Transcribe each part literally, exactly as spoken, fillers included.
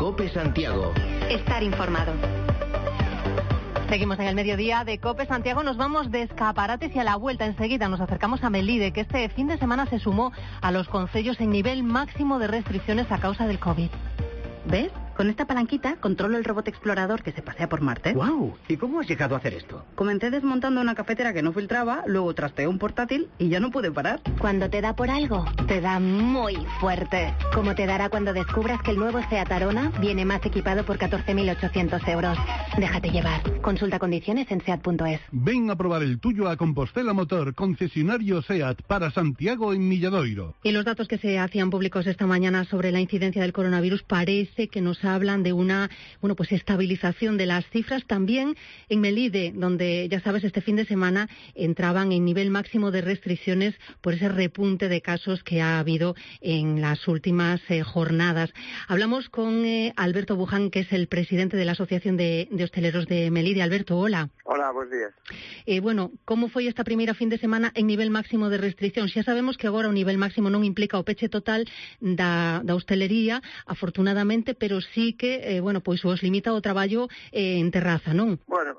COPE Santiago. Estar informado. Seguimos en el mediodía de COPE Santiago, nos vamos de escaparates y a la vuelta enseguida nos acercamos a Melide, que este fin de semana se sumó a los concellos en nivel máximo de restricciones a causa del COVID. ¿Ves? Con esta palanquita controlo el robot explorador que se pasea por Marte. ¡Guau! ¿Y cómo has llegado a hacer esto? Comencé desmontando una cafetera que no filtraba, luego trasteé un portátil y ya no pude parar. Cuando te da por algo, te da muy fuerte. Como te dará cuando descubras que el nuevo Seat Arona viene más equipado por catorce mil ochocientos euros. Déjate llevar. Consulta condiciones en seat punto es. Ven a probar el tuyo a Compostela Motor, concesionario SEAT para Santiago en Milladoiro. Y los datos que se hacían públicos esta mañana sobre la incidencia del coronavirus parece que nos hablan de una, bueno, pues estabilización de las cifras. También en Melide, donde ya sabes, este fin de semana entraban en nivel máximo de restricciones por ese repunte de casos que ha habido en las últimas eh, jornadas. Hablamos con eh, Alberto Buján, que es el presidente de la Asociación de, de Hosteleros de Melide. Alberto, hola. Hola, buenos días. Eh, bueno, como foi esta primeira fin de semana en nivel máximo de restricción? Xa sabemos que agora o nivel máximo non implica o peche total da, da hostelería, afortunadamente, pero sí que, eh, bueno, pois os limita o traballo eh, en terraza, non? Bueno,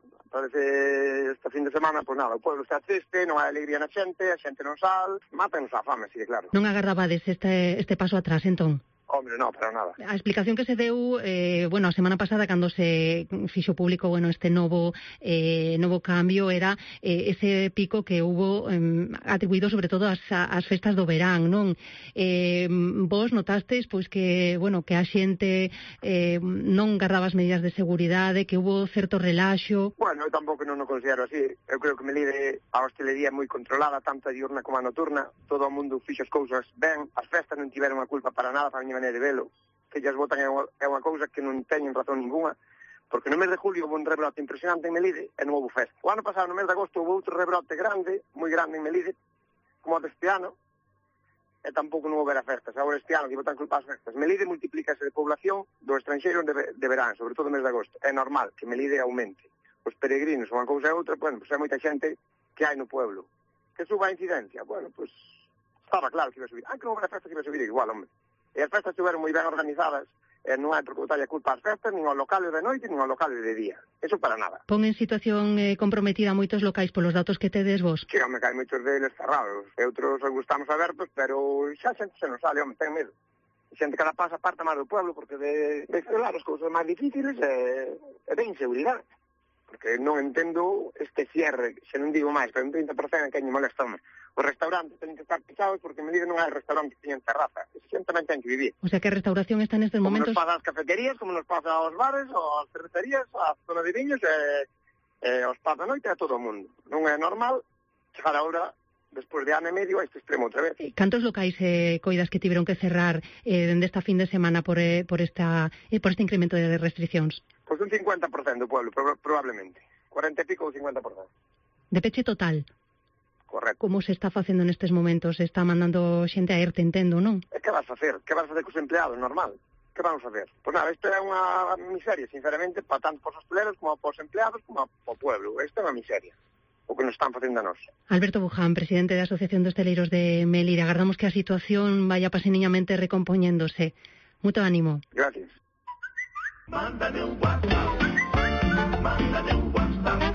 parece este fin de semana, pois nada, o pueblo está triste, non hai alegría na xente, a xente non sal, mátanos a fame, sí, claro. Non agardabades este, este paso atrás, entón? Hombre, no, para nada. A explicación que se deu, eh, bueno, a semana pasada cando se fixo público, bueno, este novo eh, novo cambio era eh, ese pico que hubo eh, atribuído sobre todo ás, ás festas do verán, non? Eh, vos notastes, pois que, bueno, que a xente eh, non gardaba as medidas de seguridade, que hubo certo relaxo? Bueno, eu tampouco non o considero así. Eu creo que Melide a hostelería é moi controlada, tanto a diurna como a nocturna. Todo o mundo fixo as cousas ben, as festas non tiveron a culpa para nada, para a miña maneira de velo, que llas botan é unha, é unha cousa que non teñen razón ninguna, porque no mes de julio houve un rebrote impresionante en Melide e non houve festa. O ano pasado, no mes de agosto, houve outro rebrote grande, moi grande en Melide, como o deste ano, e tampouco non houve festas. Agora este ano que botan culpa as festas. Melide multiplícase de población do estranxeiro de, de verán, sobre todo no mes de agosto. É normal que Melide aumente. Os peregrinos, unha cousa e outra, bueno, pois hai moita xente que hai no pueblo. Que suba a incidencia? Bueno, pois estaba claro que iba a subir. Ah, que non houve festas que iba a subir igual, hombre. E as festas estiveron moi ben organizadas, e non hai por que botarlle a culpa ás festas, nin aos locales de noite, nin aos locales de día. Eso para nada. Pon en situación eh, comprometida a moitos locais polos datos que tedes vos? Que, home, que hai moitos deles cerrados. E outros gustamos abertos, pero xa xente se nos sale, home, ten medo. Xente que cada pasa parte máis do pueblo, porque de, de celular as cousas máis difíciles e, e de inseguridade. Porque non entendo este cierre, se non digo máis, pero un trinta por cento que me molesta, home. Os restaurantes teñen que estar pechados porque me digo non hai restaurantes que teñen terraza. Esa xente tamén ten que vivir. O sea que a restauración está nestes como momentos... Como nos pasa as cafeterías, como nos pasa aos bares, aos cervecerías, a zona de viños, e, e aos paz da noite, a todo o mundo. Non é normal chegar ahora, despois de ano e medio, a este extremo outra vez. Cantos locais eh, coidas que tiveron que cerrar eh, dende esta fin de semana por, eh, por, esta, eh, por este incremento de restriccións? Pois un cincuenta por cento do pueblo, probablemente. cuarenta e pico ou cincuenta por cento. De peche total? Correcto. Como se está facendo nestes momentos? Se está mandando xente a ERTE, entendo, non? E que vas a facer? Que vas a facer cos empleados, normal? Que vamos a facer? Pois nada, isto é unha miseria, sinceramente, para tanto para os hosteleros como para os empleados como para o pueblo. Isto é unha miseria, o que nos están facendo a nós. Alberto Buján, presidente da Asociación de Hosteleiros de Melide. Agardamos que a situación vaya paseniñamente recompoñéndose. Moito ánimo. Gracias. Mándame un WhatsApp. Mándame un WhatsApp.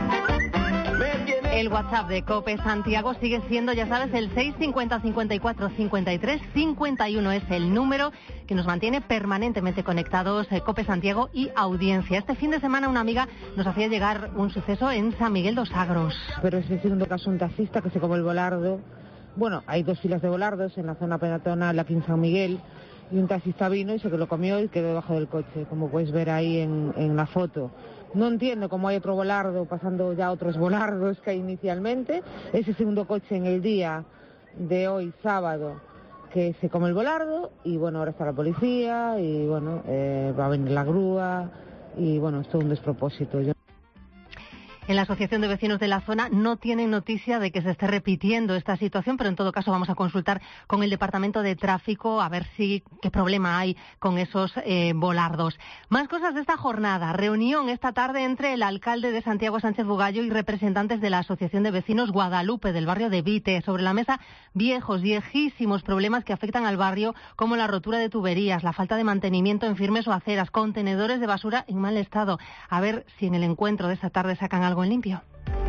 El WhatsApp de COPE Santiago sigue siendo, ya sabes, el seis cincuenta, cincuenta y cuatro, cincuenta y tres, cincuenta y uno. Es el número que nos mantiene permanentemente conectados, eh, COPE Santiago y audiencia. Este fin de semana una amiga nos hacía llegar un suceso en San Miguel dos Agros. Pero es el segundo caso, un taxista que se come el volardo. Bueno, hay dos filas de volardos en la zona peatonal aquí en San Miguel, y un taxista vino y se lo comió y quedó debajo del coche, como puedes ver ahí en, en la foto. No entiendo cómo hay otro volardo pasando ya otros volardos que hay inicialmente. Ese segundo coche en el día de hoy, sábado, que se come el volardo, y bueno, ahora está la policía y bueno, eh, va a venir la grúa y bueno, es todo un despropósito. Yo... en la Asociación de Vecinos de la zona no tienen noticia de que se esté repitiendo esta situación, pero en todo caso vamos a consultar con el Departamento de Tráfico a ver si qué problema hay con esos eh, volardos. Más cosas de esta jornada. Reunión esta tarde entre el alcalde de Santiago, Sánchez Bugallo, y representantes de la Asociación de Vecinos Guadalupe del barrio de Vite. Sobre la mesa, viejos, viejísimos problemas que afectan al barrio, como la rotura de tuberías, la falta de mantenimiento en firmes o aceras, contenedores de basura en mal estado. A ver si en el encuentro de esta tarde sacan algo en limpio.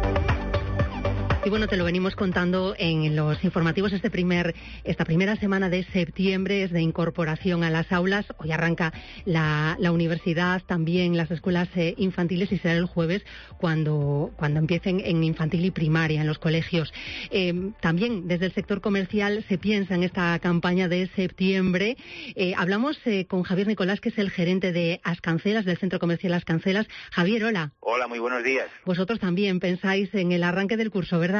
Y bueno, te lo venimos contando en los informativos. Este primer, esta primera semana de septiembre es de incorporación a las aulas. Hoy arranca la, la universidad, también las escuelas eh, infantiles, y será el jueves cuando, cuando empiecen en infantil y primaria en los colegios. Eh, también desde el sector comercial se piensa en esta campaña de septiembre. Eh, hablamos eh, con Javier Nicolás, que es el gerente de Ascancelas, del Centro Comercial Ascancelas. Javier, hola. Hola, muy buenos días. Vosotros también pensáis en el arranque del curso, ¿verdad?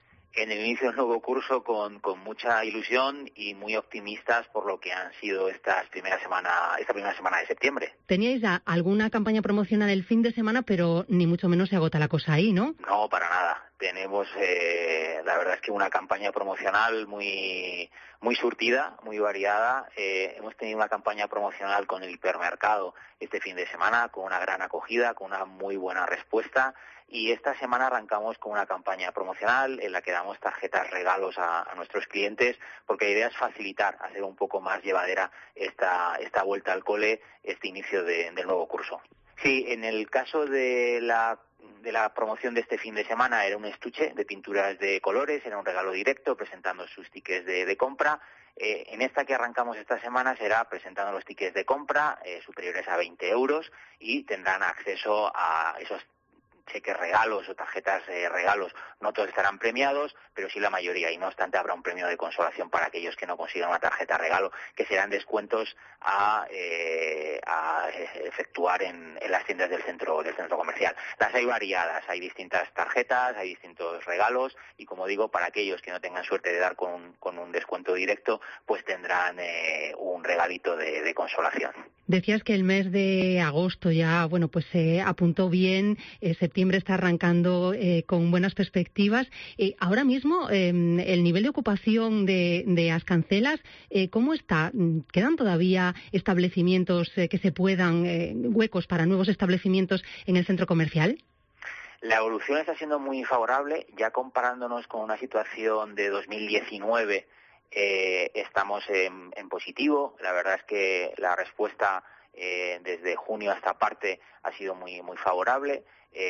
En el inicio del nuevo curso con, con mucha ilusión y muy optimistas por lo que han sido estas primeras semana, esta primera semana de septiembre. Teníais ya alguna campaña promocional el fin de semana, pero ni mucho menos se agota la cosa ahí, ¿no? No, para nada. Tenemos, eh, la verdad es que una campaña promocional muy muy surtida, muy variada. Eh, hemos tenido una campaña promocional con el hipermercado este fin de semana, con una gran acogida, con una muy buena respuesta. Y esta semana arrancamos con una campaña promocional en la que damos tarjetas regalos a, a nuestros clientes, porque la idea es facilitar, hacer un poco más llevadera esta, esta vuelta al cole, este inicio de, del nuevo curso. Sí, en el caso de la de la promoción de este fin de semana era un estuche de pinturas de colores, era un regalo directo presentando sus tickets de, de compra. Eh, en esta que arrancamos esta semana será presentando los tickets de compra eh, superiores a veinte euros y tendrán acceso a esos cheques regalos o tarjetas de regalos. No todos estarán premiados, pero sí la mayoría, y no obstante habrá un premio de consolación para aquellos que no consigan una tarjeta regalo, que serán descuentos a, eh, a efectuar en, en las tiendas del centro del centro comercial. Las hay variadas, hay distintas tarjetas, hay distintos regalos, y como digo, para aquellos que no tengan suerte de dar con un, con un descuento directo, pues tendrán eh, un regalito de, de consolación. Decías que el mes de agosto ya, bueno, pues se eh, apuntó bien, eh, septiembre está arrancando eh, con buenas perspectivas. Eh, ahora mismo, eh, el nivel de ocupación de, de Ascancelas, eh, ¿cómo está? ¿Quedan todavía establecimientos eh, que se puedan, eh, huecos para nuevos establecimientos en el centro comercial? La evolución está siendo muy favorable, ya comparándonos con una situación de dos mil diecinueve. Eh, estamos en, en positivo. La verdad es que la respuesta eh, desde junio a esta parte ha sido muy muy favorable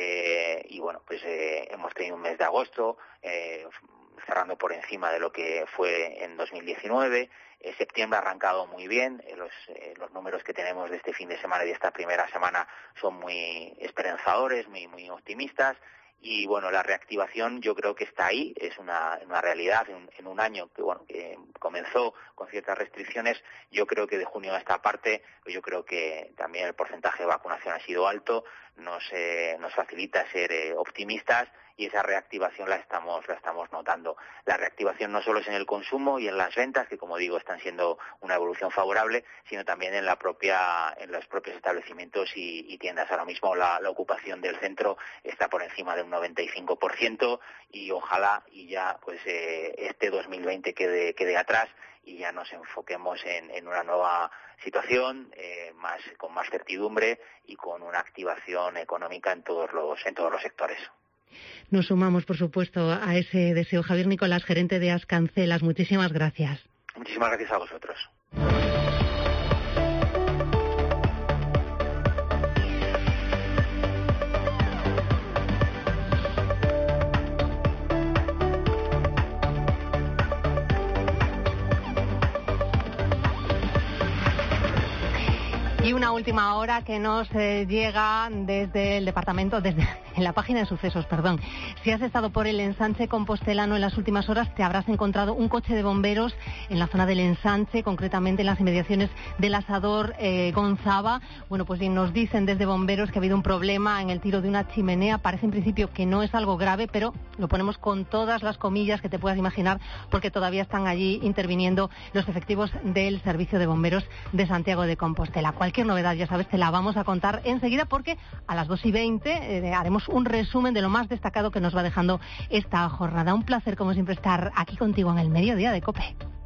eh, y bueno, pues eh, hemos tenido un mes de agosto eh, cerrando por encima de lo que fue en dos mil diecinueve. Eh, septiembre ha arrancado muy bien. Eh, los, eh, los números que tenemos de este fin de semana y de esta primera semana son muy esperanzadores, muy muy optimistas. Y bueno, la reactivación yo creo que está ahí, es una, una realidad en, en un año que bueno que comenzó con ciertas restricciones. Yo creo que de junio a esta parte, yo creo que también el porcentaje de vacunación ha sido alto, nos, eh, nos facilita ser eh, optimistas, y esa reactivación la estamos la estamos notando. La reactivación no solo es en el consumo y en las ventas, que como digo están siendo una evolución favorable, sino también en la propia en los propios establecimientos y, y tiendas. Ahora mismo la, la ocupación del centro está por encima de un noventa y cinco por ciento, y ojalá y ya pues eh, este dos mil veinte quede quede atrás y ya nos enfoquemos en, en una nueva situación eh, más con más certidumbre y con una activación económica en todos los en todos los sectores. Nos sumamos, por supuesto, a ese deseo. Javier Nicolás, gerente de Ascancelas, muchísimas gracias. Muchísimas gracias a vosotros. Y una última hora que nos eh, llega desde el departamento, desde en la página de sucesos, perdón. Si has estado por el ensanche compostelano en las últimas horas, te habrás encontrado un coche de bomberos en la zona del ensanche, concretamente en las inmediaciones del asador eh, Gonzaba. Bueno, pues bien, nos dicen desde bomberos que ha habido un problema en el tiro de una chimenea. Parece en principio que no es algo grave, pero lo ponemos con todas las comillas que te puedas imaginar, porque todavía están allí interviniendo los efectivos del Servicio de Bomberos de Santiago de Compostela. Cualquier novedad novedad, ya sabes, te la vamos a contar enseguida porque a las dos y veinte eh, haremos un resumen de lo más destacado que nos va dejando esta jornada. Un placer, como siempre, estar aquí contigo en el mediodía de COPE.